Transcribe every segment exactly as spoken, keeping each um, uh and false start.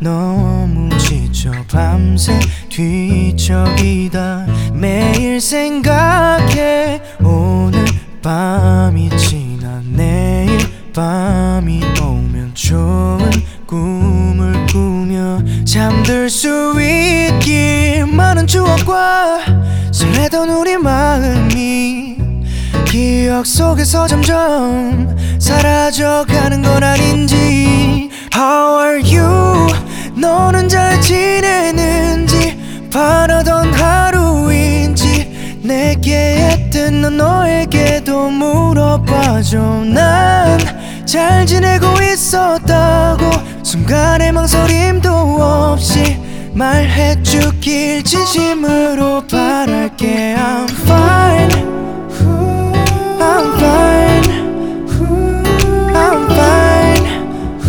너무 지쳐 밤새 뒤척이다 매일 생각해 오늘 밤이 지나 내일 밤이 오면 좋은 꿈을 꾸며 잠들 수 있길 많은 추억과 설레던 우리 마음이 기억 속에서 점점 사라져가는 건 아닌지 How are you? 너는 잘 지내는지 바라던 하루인지 내게 했던 넌 너에게도 물어봐줘 난 잘 지내고 있었다고 순간의 망설임도 없이 말해주길 진심으로 바랄게 I'm fine I'm fine I'm fine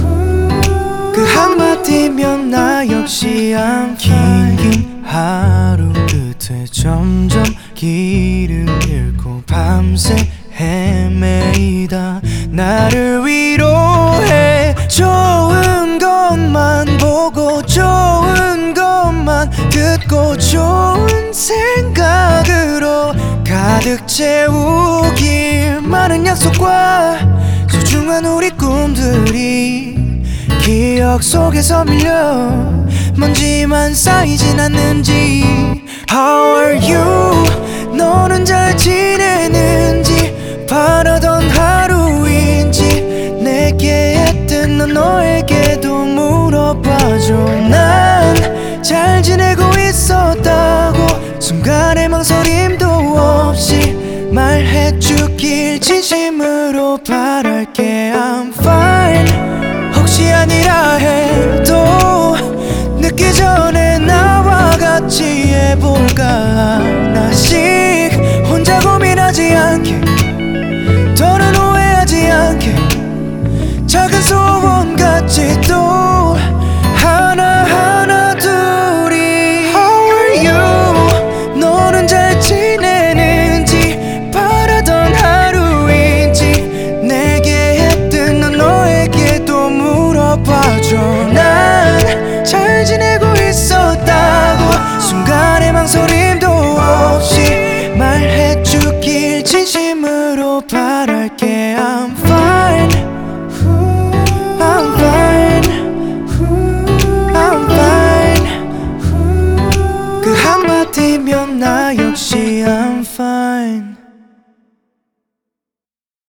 그 한마디면 나 역시 I'm fine 긴 하루 끝에 점점 길을 잃고 밤새 헤매이다 나를 위로해 좋은 것만 보고 좋은 것만 듣고 좋은 생각으로 가득 채우길 많은 약속과 소중한 우리 꿈들이 기억 속에서 밀려 먼지만 쌓이진 않는지 How are you? 너는 잘 지내는지 바라던 하루인지 내게 했던 넌 너에게도 물어봐줘 난 잘 지내고 있었다고 순간의 망설임도 없이 말해주길 진심으로 바랄게 I'm fine 혹시 아니라 해도 늦기 전에 나와 같이 해볼까 하나씩 혼자 고민하지 않게 더는 오해하지 않게 작은 소원같이 또 하나하나 둘이 How are you? 너는 잘 지내는지 바라던 하루인지 내게 했던 넌 너에게도 물어봐줘 난 잘 지내고 있었다고 순간의 망설임도 없이 말해주길 진심으로 바랄게 I'm fine I'm fine I'm fine 그 한마디면 나 역시 I'm fine